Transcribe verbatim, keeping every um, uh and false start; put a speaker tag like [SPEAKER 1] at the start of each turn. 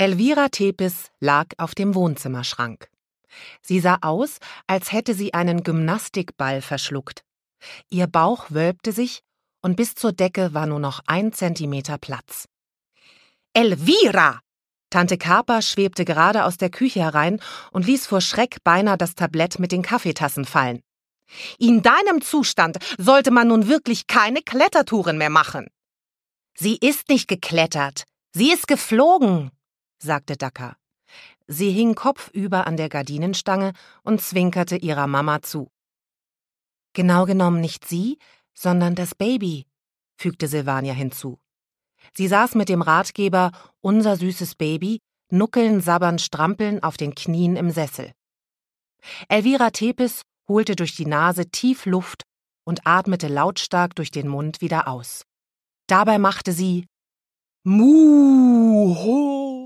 [SPEAKER 1] Elvira Tepes lag auf dem Wohnzimmerschrank. Sie sah aus, als hätte sie einen Gymnastikball verschluckt. Ihr Bauch wölbte sich und bis zur Decke war nur noch ein Zentimeter Platz. »Elvira!« Tante Karpa schwebte gerade aus der Küche herein und ließ vor Schreck beinahe das Tablett mit den Kaffeetassen fallen. »In deinem Zustand sollte man nun wirklich keine Klettertouren mehr machen.« »Sie ist nicht geklettert, sie ist geflogen«, sagte Dacca. Sie hing kopfüber an der Gardinenstange und zwinkerte ihrer Mama zu. »Genau genommen nicht sie, sondern das Baby«, fügte Silvania hinzu. Sie saß mit dem Ratgeber »Unser süßes Baby« nuckeln, sabbern, strampeln auf den Knien im Sessel. Elvira Tepes holte durch die Nase tief Luft und atmete lautstark durch den Mund wieder aus. Dabei machte sie »Muho«.